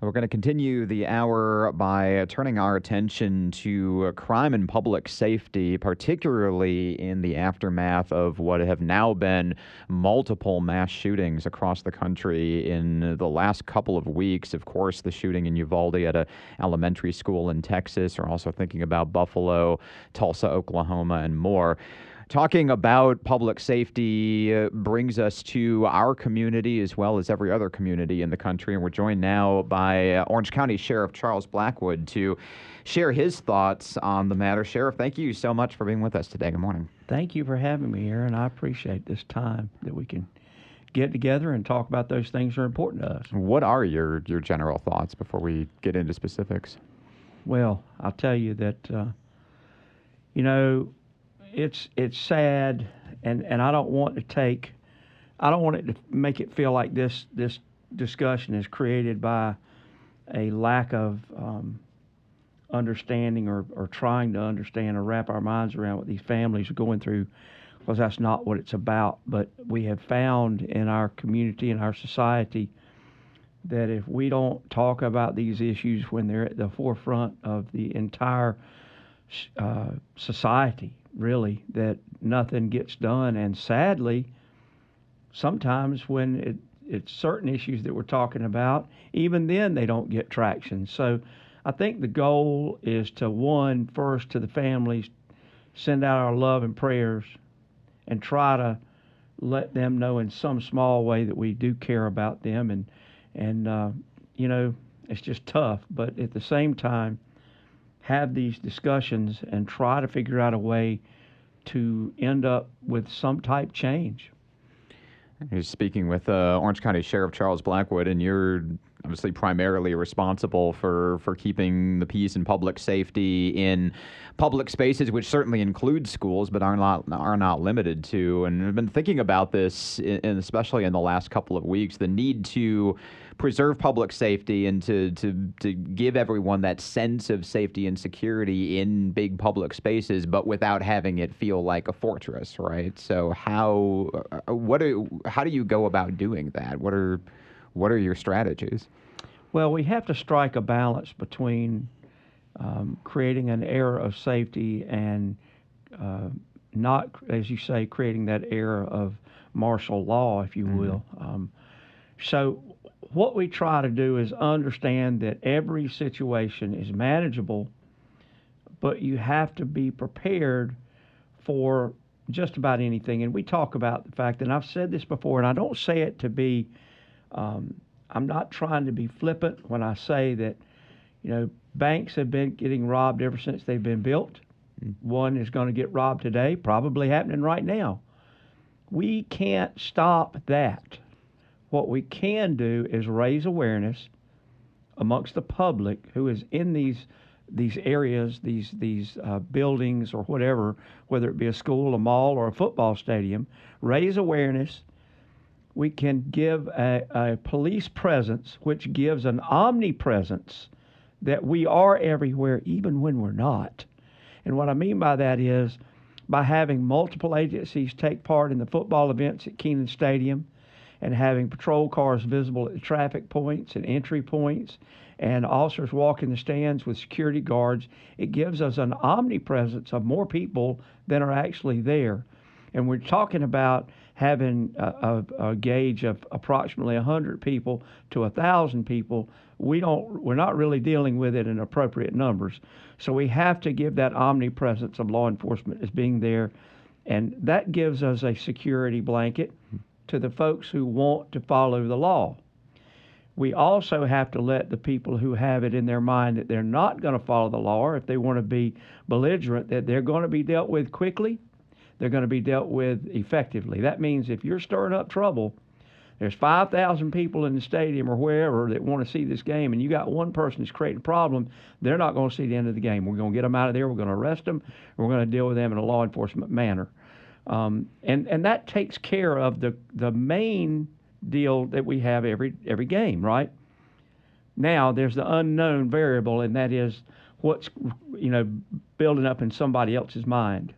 We're going to continue the hour by turning our attention to crime and public safety, particularly in the aftermath of what have now been multiple mass shootings across the country in the last couple of weeks. Of course, the shooting in Uvalde at an elementary school in Texas. We're also thinking about Buffalo, Tulsa, Oklahoma, and more. Talking about public safety brings us to our community as well as every other community in the country. And we're joined now by Orange County Sheriff Charles Blackwood to share his thoughts on the matter. Sheriff, thank you so much for being with us today. Good morning. Thank you for having me here, and I appreciate this time that we can get together and talk about those things that are important to us. What are your general thoughts before we get into specifics? Well, I'll tell you that, it's sad, and I don't want it to make it feel like this discussion is created by a lack of understanding or trying to understand or wrap our minds around what these families are going through, because that's not what it's about. But we have found in our community and our society that if we don't talk about these issues when they're at the forefront of the entire society, really, that nothing gets done. And sadly, sometimes when it's certain issues that we're talking about, even then they don't get traction. So I think the goal is to, first to the families, send out our love and prayers and try to let them know in some small way that we do care about them. And it's just tough. But at the same time, have these discussions and try to figure out a way to end up with some type change. You're speaking with Orange County Sheriff Charles Blackwood, and you're obviously primarily responsible for keeping the peace and public safety in public spaces, which certainly include schools, but are not limited to. And I've been thinking about this, especially in the last couple of weeks, the need to preserve public safety and to give everyone that sense of safety and security in big public spaces, but without having it feel like a fortress, right? So how do you go about doing that? What are your strategies? Well, we have to strike a balance between creating an era of safety and not, as you say, creating that era of martial law, if you will. So what we try to do is understand that every situation is manageable, but you have to be prepared for just about anything. And we talk about the fact, and I've said this before, and I don't say it to be, I'm not trying to be flippant when I say that, banks have been getting robbed ever since they've been built. One is going to get robbed today, probably happening right now. We can't stop that. What we can do is raise awareness amongst the public who is in these areas, these buildings or whatever, whether it be a school, a mall, or a football stadium. Raise awareness. We can give a police presence, which gives an omnipresence that we are everywhere, even when we're not. And what I mean by that is by having multiple agencies take part in the football events at Kenan Stadium, and having patrol cars visible at the traffic points and entry points, and officers walking the stands with security guards, it gives us an omnipresence of more people than are actually there. And we're talking about having a gauge of approximately 100 people to 1,000 people. We're not really dealing with it in appropriate numbers. So we have to give that omnipresence of law enforcement as being there, and that gives us a security blanket to the folks who want to follow the law. We also have to let the people who have it in their mind that they're not going to follow the law, or if they want to be belligerent, that they're going to be dealt with quickly, they're going to be dealt with effectively. That means if you're stirring up trouble, there's 5,000 people in the stadium or wherever that want to see this game, and you got one person that's creating a problem, they're not going to see the end of the game. We're going to get them out of there, we're going to arrest them, and we're going to deal with them in a law enforcement manner. And that takes care of the main deal that we have every game, right? Now there's the unknown variable, and that is what's building up in somebody else's mind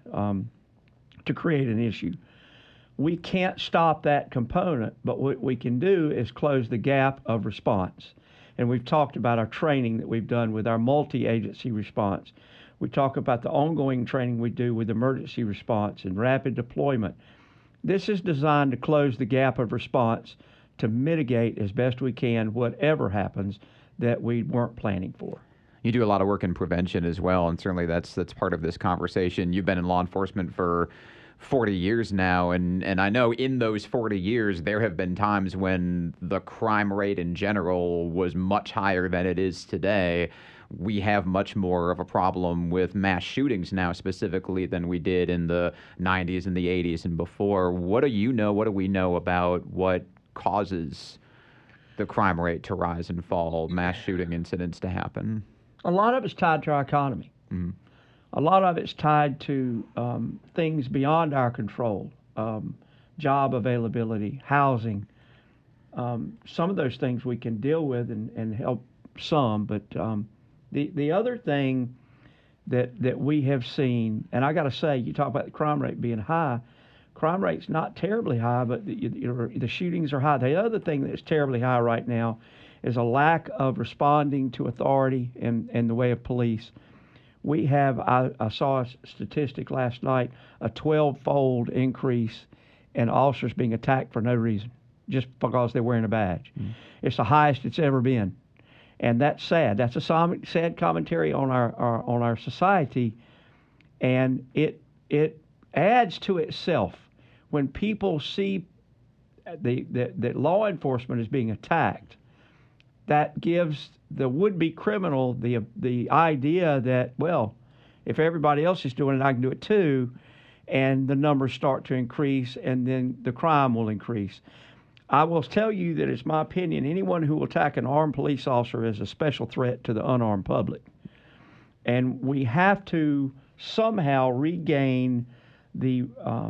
to create an issue. We can't stop that component, but what we can do is close the gap of response. And we've talked about our training that we've done with our multi-agency response. We talk about the ongoing training we do with emergency response and rapid deployment. This is designed to close the gap of response to mitigate as best we can whatever happens that we weren't planning for. You do a lot of work in prevention as well, and certainly that's part of this conversation. You've been in law enforcement for 40 years now, and I know in those 40 years there have been times when the crime rate in general was much higher than it is today. We have much more of a problem with mass shootings now specifically than we did in the 90s and the 80s and before. What do we know about what causes the crime rate to rise and fall, mass shooting incidents to happen? A lot of it's tied to our economy. Mm-hmm. A lot of it's tied to things beyond our control, job availability, housing. Some of those things we can deal with and help some, but the other thing that we have seen, and I got to say, you talk about the crime rate being high. Crime rate's not terribly high, but the shootings are high. The other thing that's terribly high right now is a lack of responding to authority in the way of police. We have, I saw a statistic last night, a 12-fold increase in officers being attacked for no reason, just because they're wearing a badge. Mm. It's the highest it's ever been. And that's sad. That's a sad commentary on our society, and it adds to itself when people see that law enforcement is being attacked. That gives the would-be criminal the idea that, well, if everybody else is doing it, I can do it too, and the numbers start to increase, and then the crime will increase. I will tell you that it's my opinion, anyone who will attack an armed police officer is a special threat to the unarmed public. And we have to somehow regain the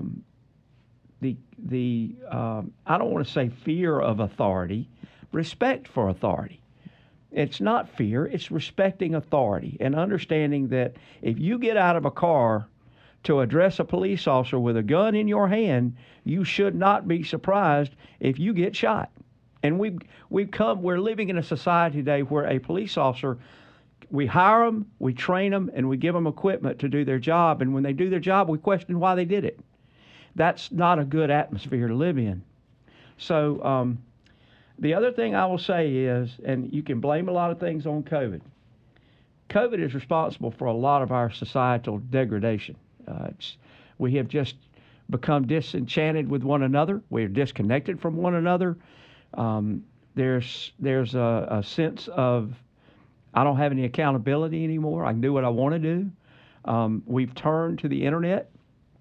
I don't want to say fear of authority, respect for authority. It's not fear, it's respecting authority and understanding that if you get out of a car to address a police officer with a gun in your hand, you should not be surprised if you get shot. And we're living in a society today where a police officer, we hire them, we train them, and we give them equipment to do their job. And when they do their job, we question why they did it. That's not a good atmosphere to live in. So the other thing I will say is, and you can blame a lot of things on COVID. COVID is responsible for a lot of our societal degradation. We have just become disenchanted with one another. We're disconnected from one another. There's a sense of, I don't have any accountability anymore. I can do what I want to do. We've turned to the internet.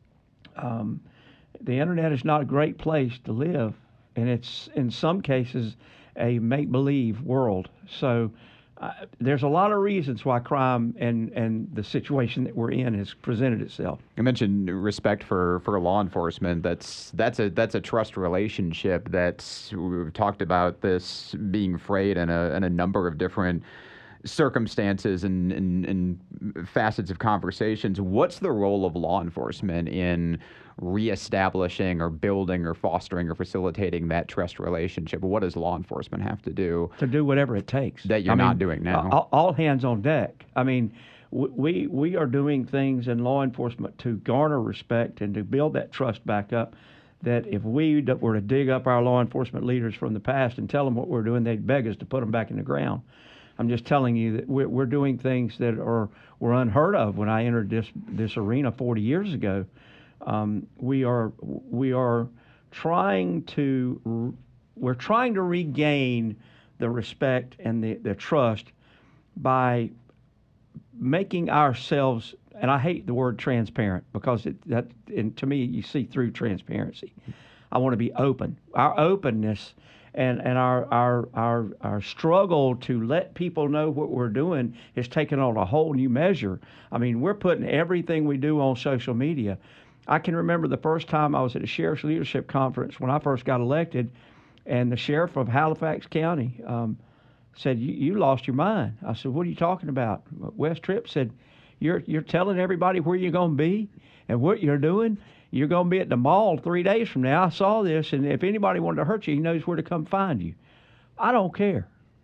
The internet is not a great place to live, and it's in some cases a make-believe world. So there's a lot of reasons why crime and the situation that we're in has presented itself. You mentioned respect for law enforcement. That's a trust relationship. We've talked about this being frayed in a number of different circumstances and facets of conversations. What's the role of law enforcement in reestablishing or building or fostering or facilitating that trust relationship? What does law enforcement have to do? To do whatever it takes. That you're not doing now. All hands on deck. I mean, we are doing things in law enforcement to garner respect and to build that trust back up, that if we were to dig up our law enforcement leaders from the past and tell them what we're doing, they'd beg us to put them back in the ground. I'm just telling you that we're doing things that were unheard of when I entered this arena 40 years ago. We are trying to regain the respect and the trust by making ourselves, and I hate the word transparent because and to me you see through transparency. I want to be open. Our openness and our struggle to let people know what we're doing has taken on a whole new measure. I mean, we're putting everything we do on social media. I can remember the first time I was at a sheriff's leadership conference when I first got elected, and the sheriff of Halifax County said, you lost your mind. I said, what are you talking about? Wes Tripp said, you're telling everybody where you're going to be and what you're doing. You're going to be at the mall 3 days from now. I saw this, and if anybody wanted to hurt you, he knows where to come find you. I don't care.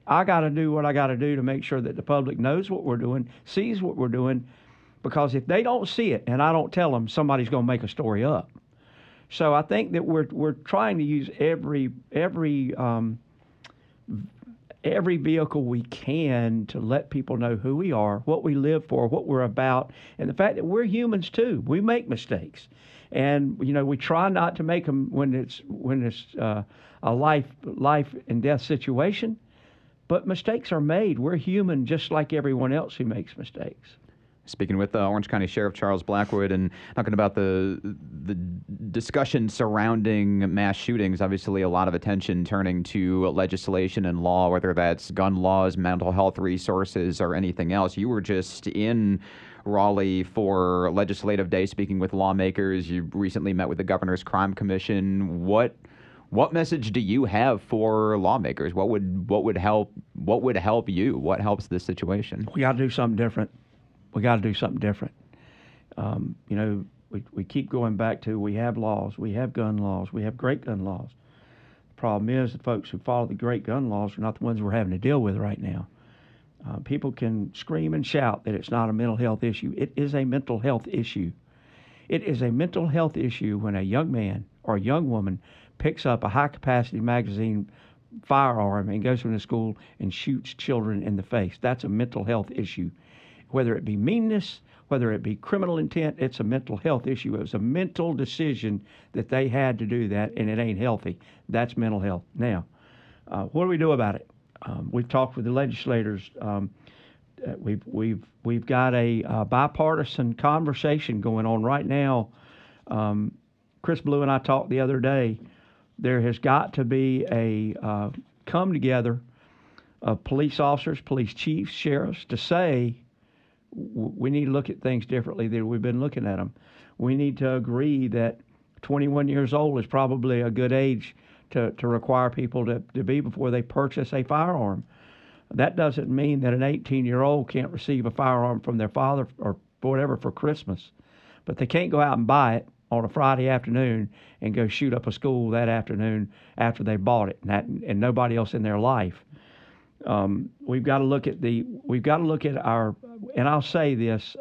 I got to do what I got to do to make sure that the public knows what we're doing, sees what we're doing, because if they don't see it and I don't tell them, somebody's going to make a story up. So I think that we're trying to use every vehicle we can to let people know who we are, what we live for, what we're about, and the fact that we're humans too. We make mistakes, and we try not to make them when it's a life and death situation. But mistakes are made. We're human, just like everyone else who makes mistakes. Speaking with Orange County Sheriff Charles Blackwood and talking about the discussion surrounding mass shootings, obviously a lot of attention turning to legislation and law, whether that's gun laws, mental health resources, or anything else. You were just in Raleigh for Legislative Day speaking with lawmakers. You recently met with the Governor's Crime Commission. What message do you have for lawmakers? What would help you? What helps this situation? We got to do something different. We got to do something different. We keep going back to, we have laws, we have gun laws, we have great gun laws. The problem is the folks who follow the great gun laws are not the ones we're having to deal with right now. People can scream and shout that it's not a mental health issue. It is a mental health issue. It is a mental health issue when a young man or a young woman picks up a high-capacity magazine firearm and goes into school and shoots children in the face. That's a mental health issue. Whether it be meanness, whether it be criminal intent, it's a mental health issue. It was a mental decision that they had to do that, and it ain't healthy. That's mental health. Now, what do we do about it? We've talked with the legislators. We've got a bipartisan conversation going on right now. Chris Blue and I talked the other day. There has got to be a come together of police officers, police chiefs, sheriffs to say, we need to look at things differently than we've been looking at them. We need to agree that 21 years old is probably a good age to require people to be before they purchase a firearm. That doesn't mean that an 18-year-old can't receive a firearm from their father or whatever for Christmas, but they can't go out and buy it on a Friday afternoon and go shoot up a school that afternoon after they bought it, and nobody else in their life. We've got to look at our, and I'll say this,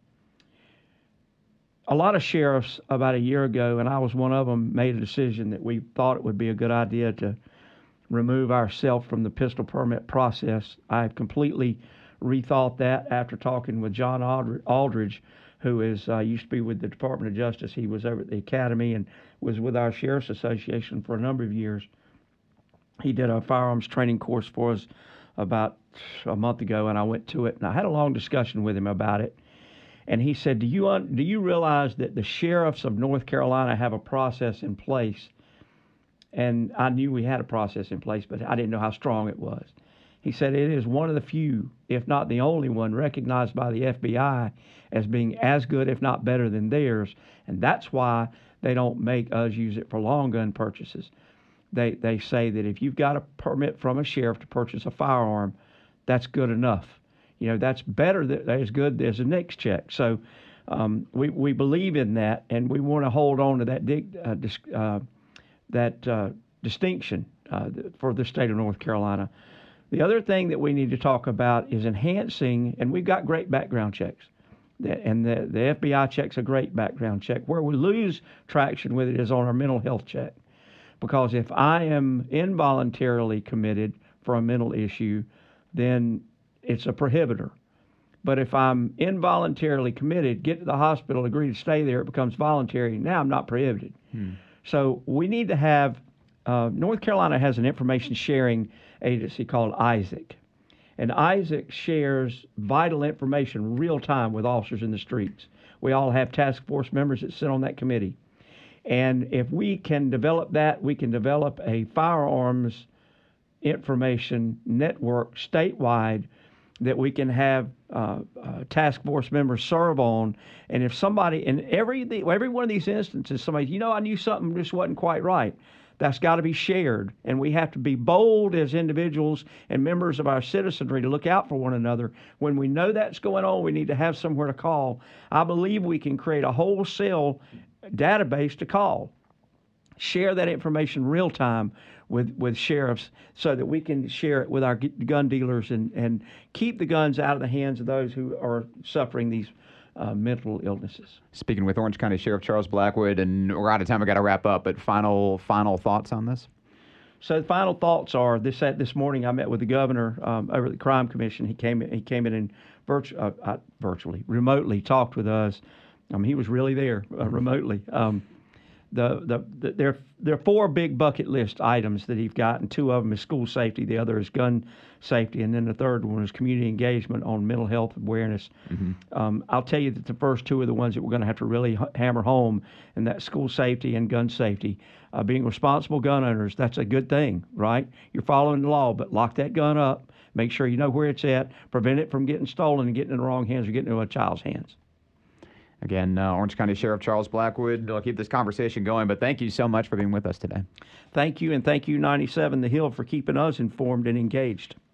a lot of sheriffs about a year ago, and I was one of them, made a decision that we thought it would be a good idea to remove ourselves from the pistol permit process. I've completely rethought that after talking with John Aldridge, who is used to be with the Department of Justice. He was over at the Academy and was with our Sheriff's Association for a number of years. He did a firearms training course for us about a month ago, and I went to it, and I had a long discussion with him about it. And he said, do you realize that the sheriffs of North Carolina have a process in place? And I knew we had a process in place, but I didn't know how strong it was. He said it is one of the few, if not the only one, recognized by the FBI as being as good, if not better than theirs. And that's why they don't make us use it for long gun purchases. They say that if you've got a permit from a sheriff to purchase a firearm, that's good enough. That's better, that is good as a NICS check. So we believe in that, and we want to hold on to that distinction for the state of North Carolina. The other thing that we need to talk about is enhancing, and we've got great background checks. And the FBI checks a great background check. Where we lose traction with it is on our mental health check. Because if I am involuntarily committed for a mental issue, then it's a prohibitor. But if I'm involuntarily committed, get to the hospital, agree to stay there, it becomes voluntary. Now I'm not prohibited. So we need to have, North Carolina has an information sharing agency called ISAC. And ISAC shares vital information real time with officers in the streets. We all have task force members that sit on that committee. And if we can develop that, we can develop a firearms information network statewide that we can have task force members serve on. And if somebody, in every one of these instances, somebody, I knew something just wasn't quite right, that's got to be shared. And we have to be bold as individuals and members of our citizenry to look out for one another. When we know that's going on, we need to have somewhere to call. I believe we can create a wholesale database to call. Share that information real time with sheriffs so that we can share it with our gun dealers and keep the guns out of the hands of those who are suffering these mental illnesses. Speaking with Orange County Sheriff Charles Blackwood, and we're out of time. I got to wrap up. But final thoughts on this? So the final thoughts are this morning I met with the governor over at the Crime Commission. He came in and virtually, remotely talked with us. He was really there remotely. There are 4 big bucket list items that he's got, and 2 of them is school safety, the other is gun safety, and then the third one is community engagement on mental health awareness. I'll tell you that the first 2 are the ones that we're going to have to really hammer home, and that's school safety and gun safety. Being responsible gun owners, that's a good thing, right? You're following the law, but lock that gun up, make sure you know where it's at, prevent it from getting stolen and getting in the wrong hands or getting into a child's hands. Again, Orange County Sheriff Charles Blackwood. I'll keep this conversation going, but thank you so much for being with us today. Thank you, and thank you, 97 The Hill, for keeping us informed and engaged.